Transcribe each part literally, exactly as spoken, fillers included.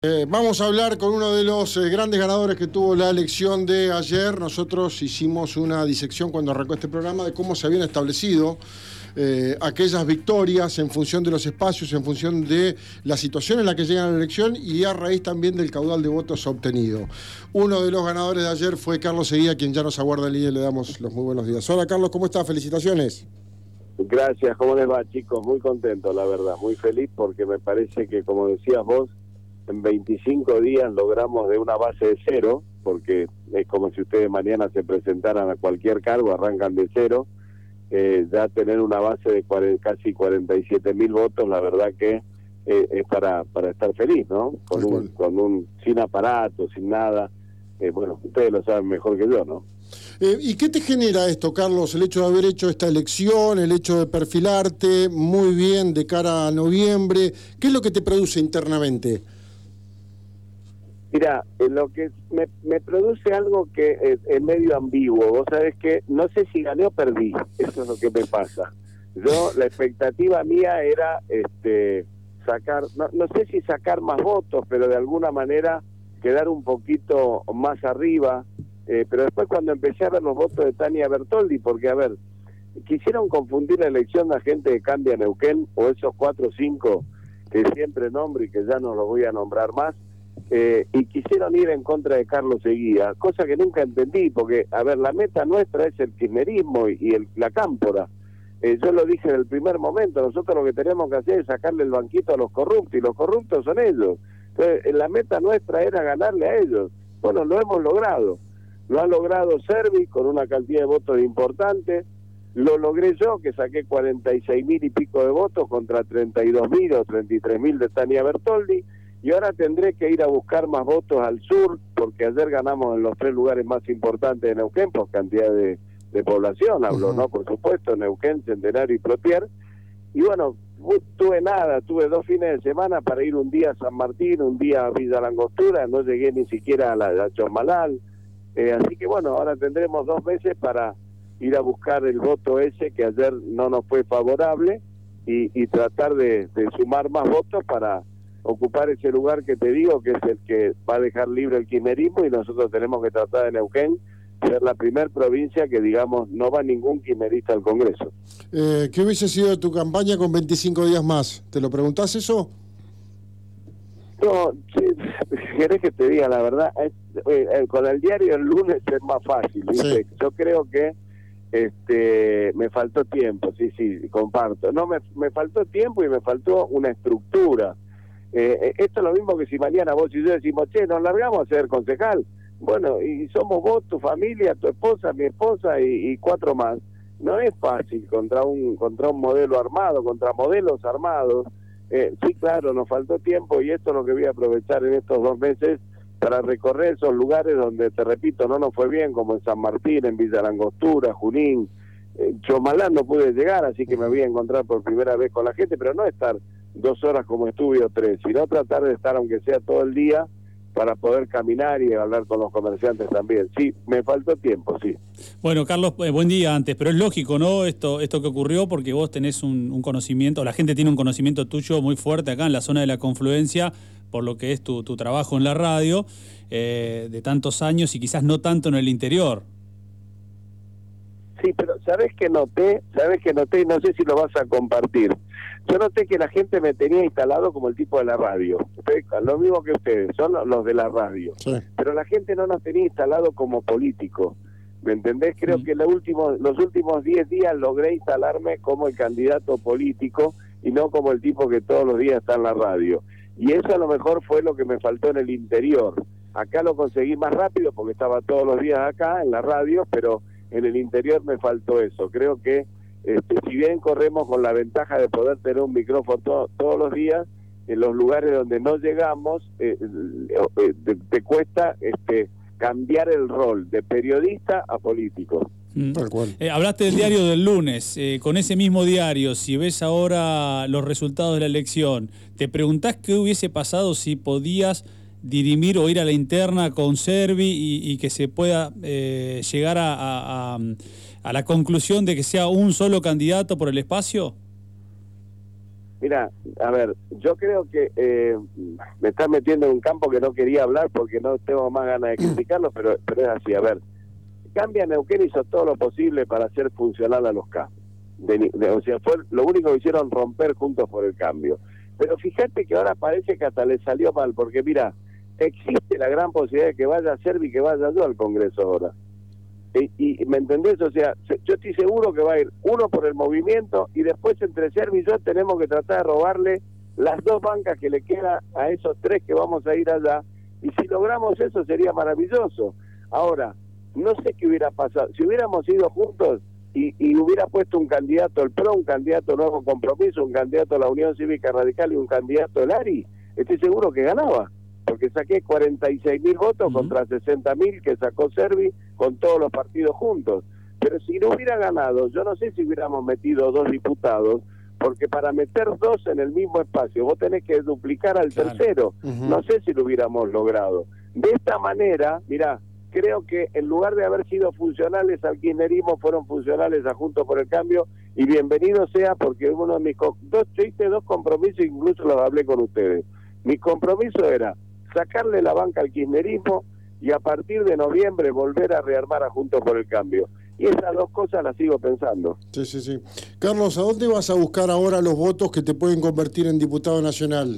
Eh, vamos a hablar con uno de los eh, grandes ganadores que tuvo la elección de ayer. Nosotros hicimos una disección cuando arrancó este programa de cómo se habían establecido eh, aquellas victorias en función de los espacios, en función de la situación en la que llegan a la elección y a raíz también del caudal de votos obtenido. Uno de los ganadores de ayer fue Carlos Seguía, quien ya nos aguarda en línea y le damos los muy buenos días. Hola Carlos, ¿cómo estás? Felicitaciones. Gracias, ¿cómo les va, chicos? Muy contento, la verdad, muy feliz porque me parece que, como decías vos, en veinticinco días logramos de una base de cero, porque es como si ustedes mañana se presentaran a cualquier cargo, arrancan de cero, eh, ya tener una base de cuarenta, casi cuarenta y siete mil votos, la verdad que eh, es para para estar feliz, ¿no? Con un, con un sin aparato, sin nada, eh, bueno, ustedes lo saben mejor que yo, ¿no? Eh, ¿Y qué te genera esto, Carlos, el hecho de haber hecho esta elección, el hecho de perfilarte muy bien de cara a noviembre? ¿Qué es lo que te produce internamente? Mira, eh, lo que me, me produce algo que es, es medio ambiguo. Vos sabés que no sé si gané o perdí. Eso es lo que me pasa. Yo, la expectativa mía era este sacar, no, no sé si sacar más votos, pero de alguna manera quedar un poquito más arriba. Eh, pero después cuando empecé a ver los votos de Tania Bertoldi, porque a ver, quisieron confundir la elección de la gente que cambia Neuquén, o esos cuatro o cinco que siempre nombro y que ya no los voy a nombrar más, eh, y quisieron ir en contra de Carlos Seguía, cosa que nunca entendí, porque, a ver, la meta nuestra es el kirchnerismo y, y el, la cámpora. Eh, yo lo dije en el primer momento, nosotros lo que tenemos que hacer es sacarle el banquito a los corruptos, y los corruptos son ellos. Entonces, la meta nuestra era ganarle a ellos. Bueno, lo hemos logrado. Lo ha logrado Servi con una cantidad de votos importante. Lo logré yo, que saqué cuarenta y seis mil y pico de votos contra treinta y dos mil o treinta y tres mil de Tania Bertoldi. Y ahora tendré que ir a buscar más votos al sur, porque ayer ganamos en los tres lugares más importantes de Neuquén por cantidad de, de población, hablo, uh-huh. ¿no? Por supuesto, Neuquén, Centenario y Plotier. Y bueno, tuve nada, tuve dos fines de semana para ir un día a San Martín, un día a Villa Langostura, no llegué ni siquiera a la a Chosmalal. Eh, así que bueno, ahora tendremos dos meses para ir a buscar el voto ese que ayer no nos fue favorable y, y tratar de, de sumar más votos para ocupar ese lugar que te digo, que es el que va a dejar libre el kirchnerismo, y nosotros tenemos que tratar de Neuquén ser la primer provincia que, digamos, no va ningún kirchnerista al Congreso. Eh, ¿Qué hubiese sido tu campaña con veinticinco días más? ¿Te lo preguntás eso? No, si querés que te diga la verdad, es, eh, con el diario el lunes es más fácil, ¿viste? Sí. Yo creo que este me faltó tiempo, sí, sí, comparto. No, me, me faltó tiempo y me faltó una estructura. Eh, esto es lo mismo que si mañana vos y yo decimos, che, nos largamos a ser concejal. Bueno, y somos vos, tu familia, tu esposa, mi esposa y, y cuatro más. No es fácil contra un contra un modelo armado, contra modelos armados. Eh, sí, claro, nos faltó tiempo y esto es lo que voy a aprovechar en estos dos meses para recorrer esos lugares donde, te repito, no nos fue bien, como en San Martín, en Villa Langostura, Junín. Eh, Chomalán no pude llegar, así que me voy a encontrar por primera vez con la gente, pero no estar dos horas como estuve o tres, sino tratar de estar aunque sea todo el día para poder caminar y hablar con los comerciantes también. Sí, me faltó tiempo, sí. Bueno, Carlos, eh, buen día antes, pero es lógico, ¿no? Esto esto que ocurrió porque vos tenés un, un conocimiento, la gente tiene un conocimiento tuyo muy fuerte acá en la zona de la confluencia, por lo que es tu, tu trabajo en la radio, eh, de tantos años y quizás no tanto en el interior. Sí, pero ¿sabés qué noté? ¿Sabés qué noté? No sé si lo vas a compartir. Yo noté que la gente me tenía instalado como el tipo de la radio. Ustedes, lo mismo que ustedes, son los de la radio. Sí. Pero la gente no nos tenía instalado como político. ¿Me entendés? Creo sí. que lo último, los últimos diez días logré instalarme como el candidato político y no como el tipo que todos los días está en la radio. Y eso a lo mejor fue lo que me faltó en el interior. Acá lo conseguí más rápido porque estaba todos los días acá en la radio, pero en el interior me faltó eso. Creo que este, si bien corremos con la ventaja de poder tener un micrófono to todos los días, en los lugares donde no llegamos, eh, eh, te, te cuesta este, cambiar el rol de periodista a político. Mm. Eh, hablaste del diario del lunes, eh, con ese mismo diario, si ves ahora los resultados de la elección, ¿te preguntás qué hubiese pasado si podías dirimir o ir a la interna con Servi y, y que se pueda eh, llegar a, a, a la conclusión de que sea un solo candidato por el espacio? Mira, a ver, yo creo que eh, me estás metiendo en un campo que no quería hablar porque no tengo más ganas de criticarlo, pero, pero es así. A ver, Cambia Neuquén hizo todo lo posible para hacer funcional a los K. De, de, o sea, fue lo único que hicieron romper Juntos por el Cambio. Pero fíjate que ahora parece que hasta le salió mal, porque mira, existe la gran posibilidad de que vaya a Servi y que vaya yo al Congreso ahora. Y, y ¿me entendés? O sea, yo estoy seguro que va a ir uno por el movimiento y después entre Servi y yo tenemos que tratar de robarle las dos bancas que le queda a esos tres que vamos a ir allá, y si logramos eso sería maravilloso. Ahora, no sé qué hubiera pasado, si hubiéramos ido juntos y, y hubiera puesto un candidato al P R O, un candidato Nuevo Compromiso, un candidato a la Unión Cívica Radical y un candidato al A R I, estoy seguro que ganaba, porque saqué cuarenta y seis mil votos uh-huh. contra sesenta mil que sacó Servi con todos los partidos juntos. Pero si no hubiera ganado, yo no sé si hubiéramos metido dos diputados, porque para meter dos en el mismo espacio vos tenés que duplicar al claro. tercero. Uh-huh. No sé si lo hubiéramos logrado. De esta manera, mirá, creo que en lugar de haber sido funcionales al kirchnerismo, fueron funcionales a Juntos por el Cambio, y bienvenido sea, porque uno de mis dos, yo hice dos compromisos, incluso los hablé con ustedes. Mi compromiso era sacarle la banca al kirchnerismo y a partir de noviembre volver a rearmar a Juntos por el Cambio. Y esas dos cosas las sigo pensando. Sí, sí, sí. Carlos, ¿a dónde vas a buscar ahora los votos que te pueden convertir en diputado nacional?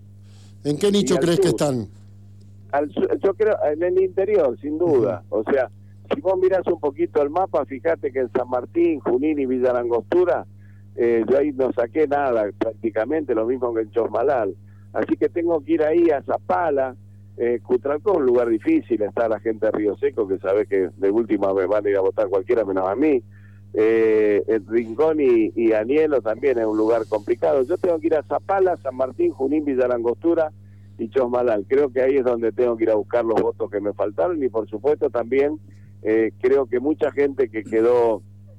¿En qué nicho crees sur. que están? Al, yo creo en el interior, sin duda. Uh-huh. O sea, si vos mirás un poquito el mapa, fíjate que en San Martín, Junín y Villa Langostura, eh, yo ahí no saqué nada, prácticamente lo mismo que en Chosmalal. Así que tengo que ir ahí a Zapala, eh, Cutralcó es un lugar difícil, está la gente de Río Seco, que sabe que de última me van a ir a votar cualquiera menos a mí. Eh, el Rincón y, y Anielo también es un lugar complicado. Yo tengo que ir a Zapala, San Martín, Junín, Villa Langostura y Chosmalal. Creo que ahí es donde tengo que ir a buscar los votos que me faltaron, y por supuesto también eh, creo que mucha gente que quedó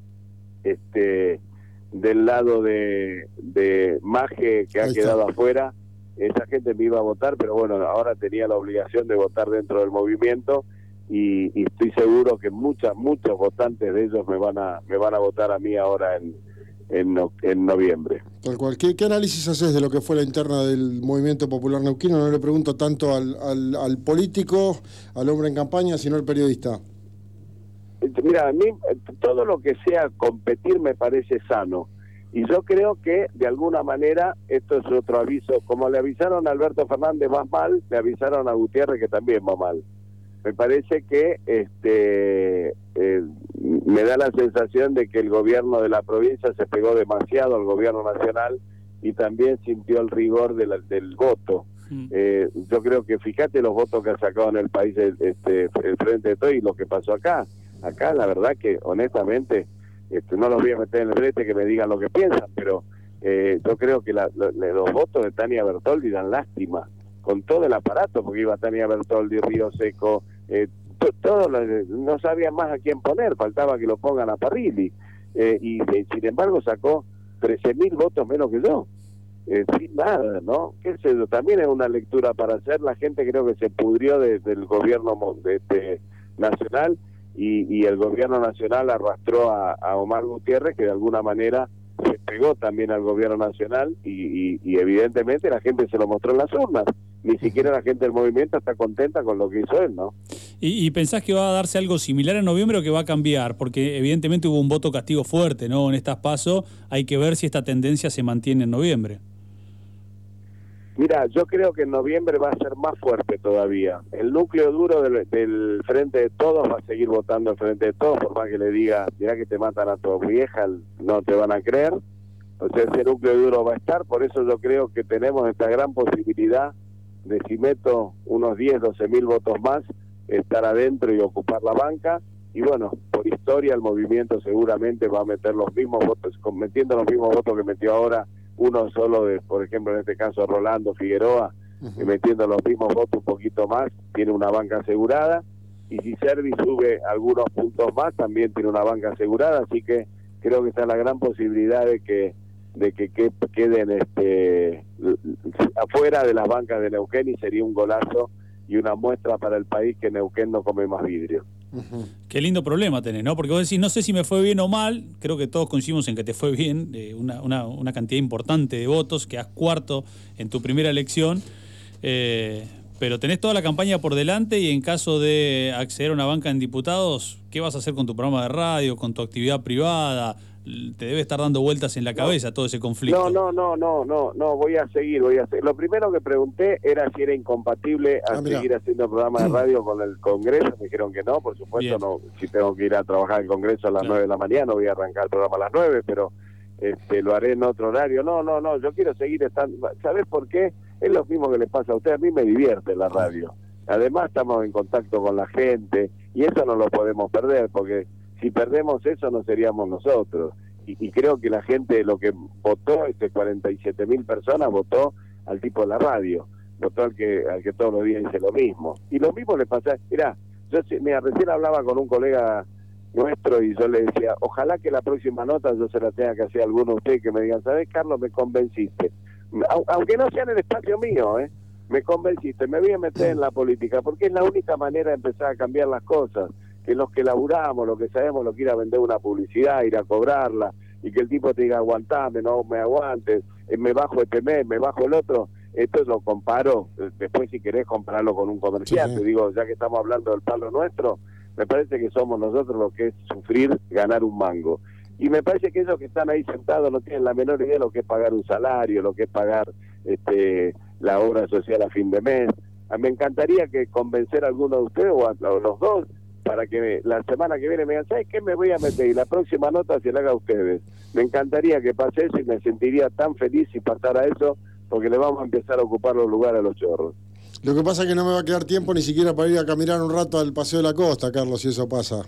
este del lado de, de Maje, que ha quedado afuera, esa gente me iba a votar, pero bueno, ahora tenía la obligación de votar dentro del movimiento, y, y estoy seguro que muchas, muchos votantes de ellos me van a me van a votar a mí ahora en En, no, en noviembre. Tal cual. ¿Qué, ¿Qué análisis haces de lo que fue la interna del Movimiento Popular Neuquino? No le pregunto tanto al, al, al político, al hombre en campaña, sino al periodista. Mira, a mí todo lo que sea competir me parece sano. Y yo creo que, de alguna manera, esto es otro aviso. Como le avisaron a Alberto Fernández más mal, le avisaron a Gutiérrez que también va mal. Me parece que este eh, me da la sensación de que el gobierno de la provincia se pegó demasiado al gobierno nacional y también sintió el rigor de la, del voto. Mm. Eh, yo creo que fíjate los votos que ha sacado en el país este el Frente de Todos y lo que pasó acá. Acá la verdad que honestamente este, no los voy a meter en el brete que me digan lo que piensan, pero eh, yo creo que la, lo, los votos de Tania Bertoldi dan lástima, con todo el aparato, porque iba Tania Bertoldi, Río Seco, eh, to, todo lo, no sabían más a quién poner, faltaba que lo pongan a Parrilli, eh, y eh, sin embargo sacó trece mil votos menos que yo, eh, sin nada, ¿no? ¿Qué sé yo? También es una lectura para hacer. La gente creo que se pudrió desde el gobierno de este, nacional, y, y el gobierno nacional arrastró a, a Omar Gutiérrez, que de alguna manera se pegó también al gobierno nacional, y, y, y evidentemente la gente se lo mostró en las urnas. Ni siquiera la gente del movimiento está contenta con lo que hizo él, ¿no? ¿Y, y pensás que va a darse algo similar en noviembre o que va a cambiar? Porque evidentemente hubo un voto castigo fuerte, ¿no? En estas PASO hay que ver si esta tendencia se mantiene en noviembre. Mira, yo creo que en noviembre va a ser más fuerte todavía. El núcleo duro del, del Frente de Todos va a seguir votando el Frente de Todos, por más que le diga, mirá que te matan a tu vieja, no te van a creer. O sea, ese núcleo duro va a estar, por eso yo creo que tenemos esta gran posibilidad de, si meto unos diez, doce mil votos más, estar adentro y ocupar la banca. Y bueno, por historia el movimiento seguramente va a meter los mismos votos, metiendo los mismos votos que metió ahora uno solo, de, por ejemplo, en este caso Rolando Figueroa, uh-huh. y metiendo los mismos votos un poquito más, tiene una banca asegurada, y si Servi sube algunos puntos más, también tiene una banca asegurada, así que creo que está la gran posibilidad de que de que, que queden este afuera de las bancas de Neuquén, y sería un golazo y una muestra para el país que Neuquén no come más vidrio. Uh-huh. Qué lindo problema tenés, ¿no? Porque vos decís, no sé si me fue bien o mal, creo que todos coincidimos en que te fue bien, eh, una, una, una cantidad importante de votos, quedás cuarto en tu primera elección, eh, pero tenés toda la campaña por delante y en caso de acceder a una banca en diputados, ¿qué vas a hacer con tu programa de radio, con tu actividad privada? Te debe estar dando vueltas en la cabeza no, todo ese conflicto. No, no, no, no, no, no, voy a seguir, voy a seguir. Lo primero que pregunté era si era incompatible a ah, seguir haciendo programa de radio con el Congreso. Me dijeron que no, por supuesto. Bien. No. Si tengo que ir a trabajar al Congreso a las nueve claro. de la mañana, voy a arrancar el programa a las nueve, pero este, lo haré en otro horario. No, no, no, yo quiero seguir estando. ¿Sabés por qué? Es lo mismo que le pasa a usted. A mí me divierte la radio. Además estamos en contacto con la gente y eso no lo podemos perder, porque si perdemos eso no seríamos nosotros. Y, y creo que la gente, lo que votó, este cuarenta y siete mil personas, votó al tipo de la radio, votó al que al que todos los días dice lo mismo. Y lo mismo le pasa, mirá, yo mira, recién hablaba con un colega nuestro y yo le decía, ojalá que la próxima nota yo se la tenga que hacer a alguno de ustedes que me digan, ¿sabés, Carlos? Me convenciste. Aunque no sea en el espacio mío, ¿eh? Me convenciste, me voy a meter en la política, porque es la única manera de empezar a cambiar las cosas. Que los que laburamos, los que sabemos lo que ir a vender una publicidad, ir a cobrarla, y que el tipo te diga aguantame, no me aguantes, eh, me bajo este mes, me bajo el otro, esto lo comparo, después si querés compararlo con un comerciante, sí, sí. Digo, ya que estamos hablando del palo nuestro, me parece que somos nosotros los que es sufrir ganar un mango. Y me parece que ellos que están ahí sentados no tienen la menor idea de lo que es pagar un salario, lo que es pagar este la obra social a fin de mes. Me encantaría que convencer a alguno de ustedes o a, a los dos para que la semana que viene me digan, ¿sabes qué me voy a meter? Y la próxima nota se la haga a ustedes. Me encantaría que pase eso y me sentiría tan feliz si pasara eso, porque le vamos a empezar a ocupar los lugares a los chorros. Lo que pasa es que no me va a quedar tiempo ni siquiera para ir a caminar un rato al Paseo de la Costa, Carlos, si eso pasa.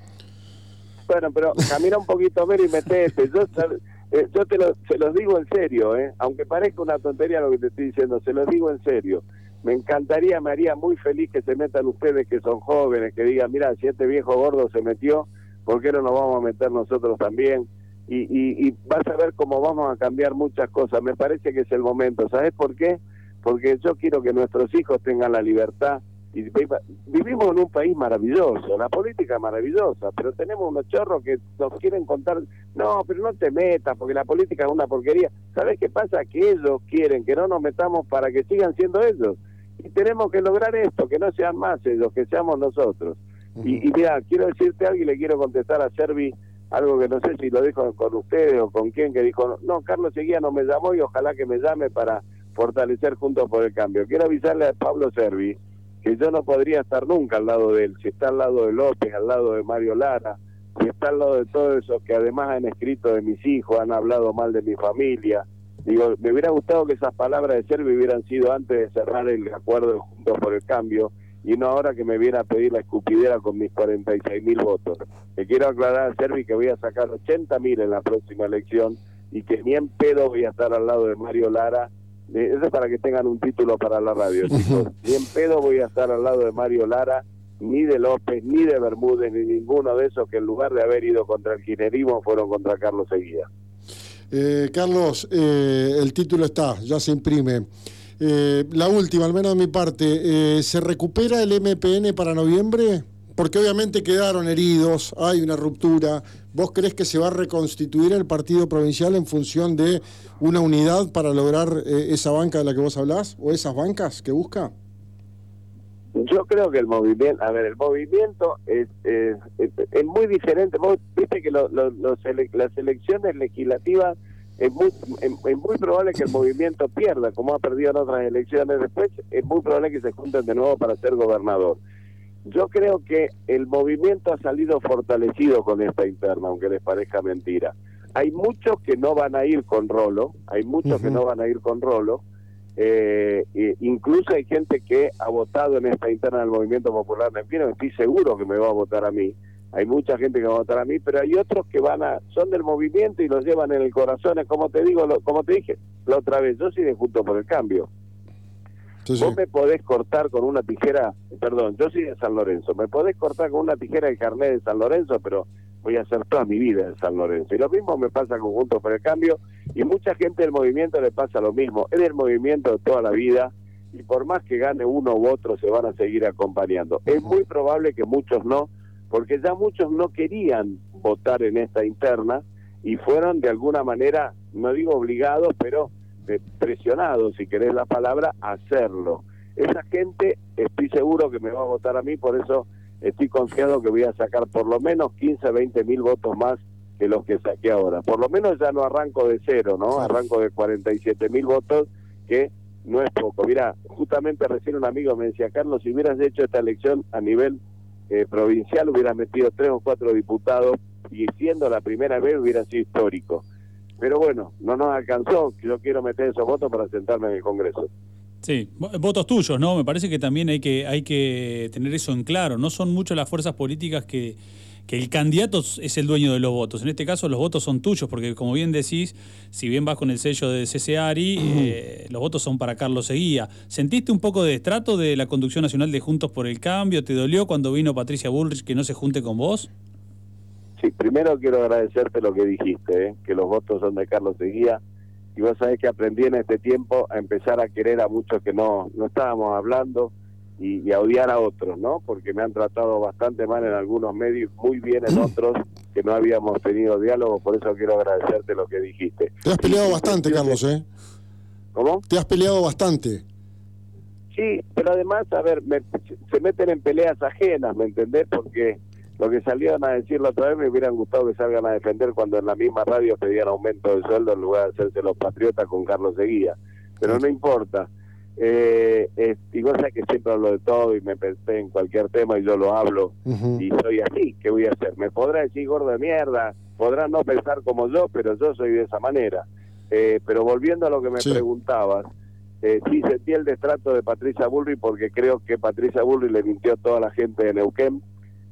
Bueno, pero camina un poquito menos y metete. Yo, yo te lo, se los digo en serio, ¿eh? Aunque parezca una tontería lo que te estoy diciendo, se los digo en serio. Me encantaría, me haría muy feliz que se metan ustedes que son jóvenes, que digan, mira, si este viejo gordo se metió, ¿por qué no nos vamos a meter nosotros también? Y, y, y vas a ver cómo vamos a cambiar muchas cosas. Me parece que es el momento. ¿Sabes por qué? Porque yo quiero que nuestros hijos tengan la libertad. Y vivimos en un país maravilloso, la política es maravillosa, pero tenemos unos chorros que nos quieren contar, no, pero no te metas porque la política es una porquería. ¿Sabes qué pasa? Que ellos quieren que no nos metamos para que sigan siendo ellos. Y tenemos que lograr esto, que no sean más ellos, que seamos nosotros. Uh-huh. Y, y mira, quiero decirte algo y le quiero contestar a Servi algo que no sé si lo dijo con ustedes o con quién, que dijo, no, Carlos Seguía no me llamó y ojalá que me llame para fortalecer Juntos por el Cambio. Quiero avisarle a Pablo Servi que yo no podría estar nunca al lado de él, si está al lado de López, al lado de Mario Lara, si está al lado de todos esos que además han escrito de mis hijos, han hablado mal de mi familia. Digo, me hubiera gustado que esas palabras de Servi hubieran sido antes de cerrar el acuerdo de Juntos por el Cambio y no ahora que me viene a pedir la escupidera con mis cuarenta y seis mil votos. Le quiero aclarar a Servi que voy a sacar ochenta mil en la próxima elección y que ni en pedo voy a estar al lado de Mario Lara. Eso es para que tengan un título para la radio, chicos. Ni en pedo voy a estar al lado de Mario Lara, ni de López, ni de Bermúdez, ni ninguno de esos que en lugar de haber ido contra el kirchnerismo fueron contra Carlos Seguía. Eh, Carlos, eh, el título está, ya se imprime. Eh, la última, al menos de mi parte, eh, ¿se recupera el M P N para noviembre? Porque obviamente quedaron heridos, hay una ruptura. ¿Vos crees que se va a reconstituir el partido provincial en función de una unidad para lograr eh, esa banca de la que vos hablás? ¿O esas bancas que busca? Yo creo que el movimiento, a ver, el movimiento es, es, es, es muy diferente. Vos viste que lo, lo, los ele, las elecciones legislativas es muy, es, es muy probable que el movimiento pierda, como ha perdido en otras elecciones después, es muy probable que se junten de nuevo para ser gobernador. Yo creo que el movimiento ha salido fortalecido con esta interna, aunque les parezca mentira. Hay muchos que no van a ir con Rolo, hay muchos uh-huh. que no van a ir con Rolo, eh, e incluso hay gente que ha votado en esta interna del Movimiento Popular Neuquino, estoy seguro que me va a votar a mí. Hay mucha gente que va a votar a mí, pero hay otros que van a son del movimiento y los llevan en el corazón. Es como te digo, lo, como te dije la otra vez, yo soy de Juntos por el Cambio. Sí, sí. Vos me podés cortar con una tijera, perdón, yo soy de San Lorenzo, me podés cortar con una tijera el carnet de San Lorenzo, pero voy a hacer toda mi vida en San Lorenzo. Y lo mismo me pasa con Juntos por el Cambio, y mucha gente del movimiento le pasa lo mismo. Es del movimiento de toda la vida, y por más que gane uno u otro, se van a seguir acompañando. Es muy probable que muchos no, porque ya muchos no querían votar en esta interna y fueron de alguna manera, no digo obligados, pero eh, presionados, si querés la palabra, a hacerlo. Esa gente estoy seguro que me va a votar a mí, por eso estoy confiado que voy a sacar por lo menos quince, veinte mil votos más que los que saqué ahora. Por lo menos ya no arranco de cero, ¿no? Arranco de cuarenta y siete mil votos, que no es poco. Mira, justamente recién un amigo me decía, Carlos, si hubieras hecho esta elección a nivel eh, provincial, hubieras metido tres o cuatro diputados, y siendo la primera vez hubiera sido histórico. Pero bueno, no nos alcanzó. Yo quiero meter esos votos para sentarme en el Congreso. Sí, votos tuyos, ¿no? Me parece que también hay que hay que tener eso en claro. No son muchas las fuerzas políticas que, que el candidato es el dueño de los votos. En este caso los votos son tuyos, porque como bien decís, si bien vas con el sello de Ceseari, eh, los votos son para Carlos Seguía. ¿Sentiste un poco de destrato de la conducción nacional de Juntos por el Cambio? ¿Te dolió cuando vino Patricia Bullrich que no se junte con vos? Sí, primero quiero agradecerte lo que dijiste, ¿eh? Que los votos son de Carlos Seguía. Y vos sabés que aprendí en este tiempo a empezar a querer a muchos que no, no estábamos hablando y, y a odiar a otros, ¿no? Porque me han tratado bastante mal en algunos medios, muy bien en otros, que no habíamos tenido diálogo, por eso quiero agradecerte lo que dijiste. Te has peleado y, bastante, Carlos, ¿eh? ¿Cómo? Te has peleado bastante. Sí, pero además, a ver, me, se meten en peleas ajenas, ¿me entendés? Porque lo que salieron a decir la otra vez me hubieran gustado que salgan a defender cuando en la misma radio pedían aumento de sueldo en lugar de hacerse los patriotas con Carlos Seguía. Pero no importa. Eh, eh, y vos sabés que siempre hablo de todo y me pensé en cualquier tema y yo lo hablo. Uh-huh. Y soy así. ¿Qué voy a hacer? Me podrá decir gordo de mierda, podrá no pensar como yo, pero yo soy de esa manera. Eh, pero volviendo a lo que me sí. preguntabas, eh, sí sentí el destrato de Patricia Bullrich porque creo que Patricia Bullrich le mintió a toda la gente de Neuquén,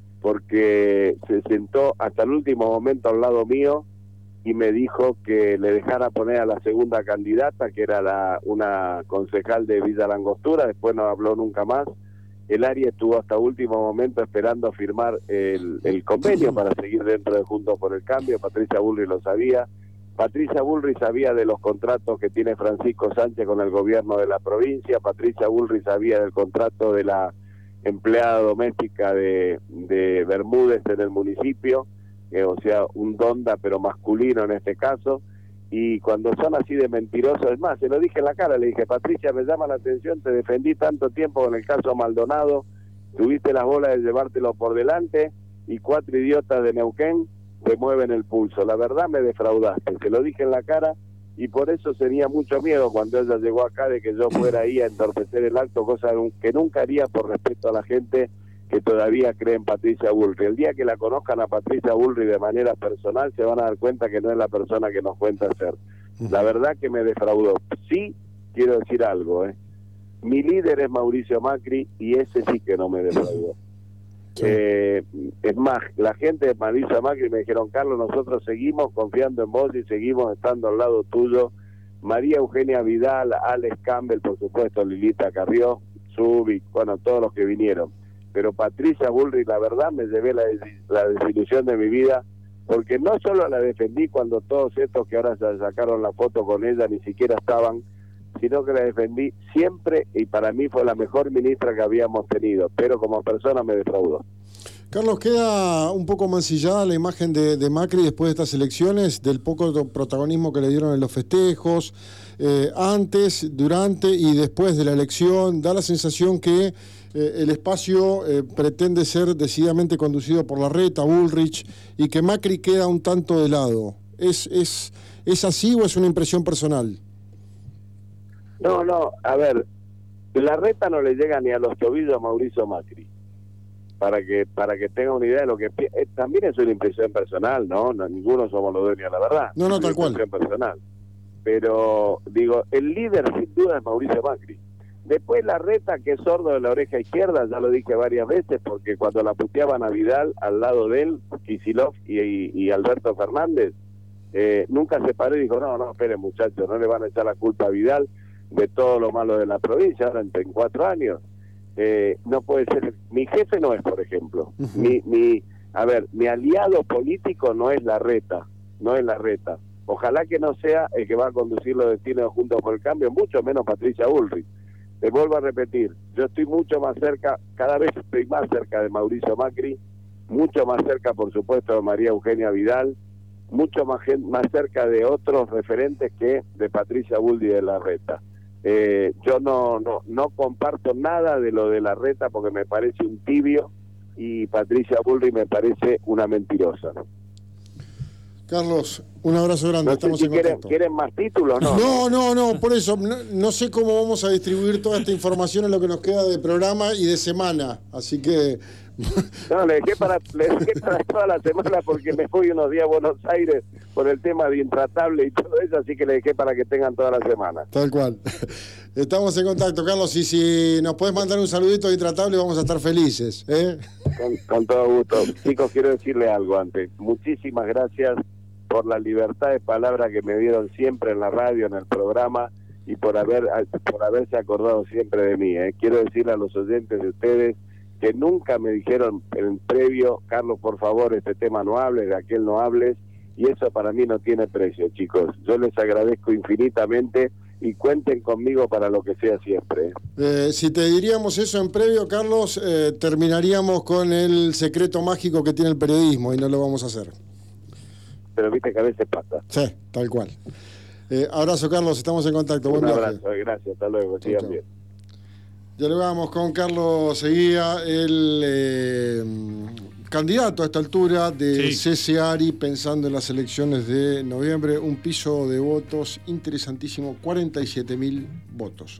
porque se sentó hasta el último momento al lado mío y me dijo que le dejara poner a la segunda candidata, que era la una concejal de Villa Langostura. Después no habló nunca más. El área estuvo hasta último momento esperando firmar el, el convenio para seguir dentro de Juntos por el Cambio. Patricia Bullrich lo sabía. Patricia Bullrich sabía de los contratos que tiene Francisco Sánchez con el gobierno de la provincia. Patricia Bullrich sabía del contrato de la empleada doméstica de, de Bermúdez en el municipio, eh, o sea, un donda pero masculino en este caso, y cuando son así de mentirosos, es más, se lo dije en la cara, le dije, Patricia, me llama la atención, te defendí tanto tiempo con el caso Maldonado, tuviste las bolas de llevártelo por delante, y cuatro idiotas de Neuquén te mueven el pulso, la verdad me defraudaste, se lo dije en la cara, y por eso tenía mucho miedo cuando ella llegó acá de que yo fuera ahí a entorpecer el acto, cosa que nunca haría por respeto a la gente que todavía cree en Patricia Bullrich. El día que la conozcan a Patricia Bullrich de manera personal se van a dar cuenta que no es la persona que nos cuenta ser. La verdad que me defraudó. Sí, quiero decir algo, ¿eh? Mi líder es Mauricio Macri y ese sí que no me defraudó. Sí. Eh, es más, la gente de Mauricio Macri me dijeron, Carlos, nosotros seguimos confiando en vos y seguimos estando al lado tuyo. María Eugenia Vidal, Alex Campbell, por supuesto, Lilita Carrió, Zubi, bueno, todos los que vinieron. Pero Patricia Bullrich, la verdad, me llevé la, la desilusión de mi vida, porque no solo la defendí cuando todos estos que ahora se sacaron la foto con ella ni siquiera estaban, sino que la defendí siempre y para mí fue la mejor ministra que habíamos tenido, pero como persona me defraudó. Carlos, queda un poco mancillada la imagen de, de Macri después de estas elecciones, del poco protagonismo que le dieron en los festejos, eh, antes, durante y después de la elección. Da la sensación que eh, el espacio eh, pretende ser decididamente conducido por Larreta, Bullrich, y que Macri queda un tanto de lado. ¿Es, es, ¿Es así o es una impresión personal? No, no, a ver, Larreta no le llega ni a los tobillos a Mauricio Macri. Para que para que tenga una idea de lo que eh, también es una impresión personal, ¿no? no ninguno somos los dueños, la verdad. No, no, tal cual. Es una impresión personal. Pero, digo, el líder sin duda es Mauricio Macri. Después Larreta, que es sordo de la oreja izquierda, ya lo dije varias veces, porque cuando la puteaban a Vidal, al lado de él, Kicillof y, y, y Alberto Fernández, eh, nunca se paró y dijo, no, no, esperen muchachos, no le van a echar la culpa a Vidal de todo lo malo de la provincia, ahora en, en cuatro años. Eh, no puede ser, mi jefe no es, por ejemplo, uh-huh. mi, mi, a ver, mi aliado político no es Larreta, no es Larreta. Ojalá que no sea el que va a conducir los destinos de Juntos por el Cambio, mucho menos Patricia Bullrich. Te vuelvo a repetir, yo estoy mucho más cerca, cada vez estoy más cerca de Mauricio Macri mucho más cerca, por supuesto, de María Eugenia Vidal, mucho más, más cerca de otros referentes que de Patricia Bullrich de Larreta. Eh, yo no, no, no comparto nada de lo de Larreta porque me parece un tibio, y Patricia Bullrich me parece una mentirosa. Carlos, un abrazo grande, no estamos sé si en quieren, contacto. ¿Quieren más títulos? No, no, no, no, por eso, no, no sé cómo vamos a distribuir toda esta información en lo que nos queda de programa y de semana, así que... No, le dejé para, le dejé para toda la semana porque me fui unos días a Buenos Aires por el tema de Intratable y todo eso, así que le dejé para que tengan toda la semana. Tal cual. Estamos en contacto, Carlos, y si nos puedes mandar un saludito de Intratable vamos a estar felices. ¿eh? Con, con todo gusto. Chicos, quiero decirle algo antes. Muchísimas gracias por la libertad de palabra que me dieron siempre en la radio, en el programa, y por haber por haberse acordado siempre de mí. ¿eh? Quiero decirle a los oyentes de ustedes que nunca me dijeron en previo, Carlos, por favor, este tema no hables, de aquel no hables, y eso para mí no tiene precio, chicos. Yo les agradezco infinitamente y cuenten conmigo para lo que sea siempre. Eh, si te diríamos eso en previo, Carlos, eh, terminaríamos con el secreto mágico que tiene el periodismo y no lo vamos a hacer. Pero viste que a veces pasa. Sí, tal cual. Eh, abrazo, Carlos, estamos en contacto. Un Buen abrazo, viaje. gracias, hasta luego, sigan Chau, chau. bien. Dialogamos con Carlos Seguía, el eh, candidato a esta altura de Sí. CCARI, pensando en las elecciones de noviembre. Un piso de votos interesantísimo, cuarenta y siete mil votos.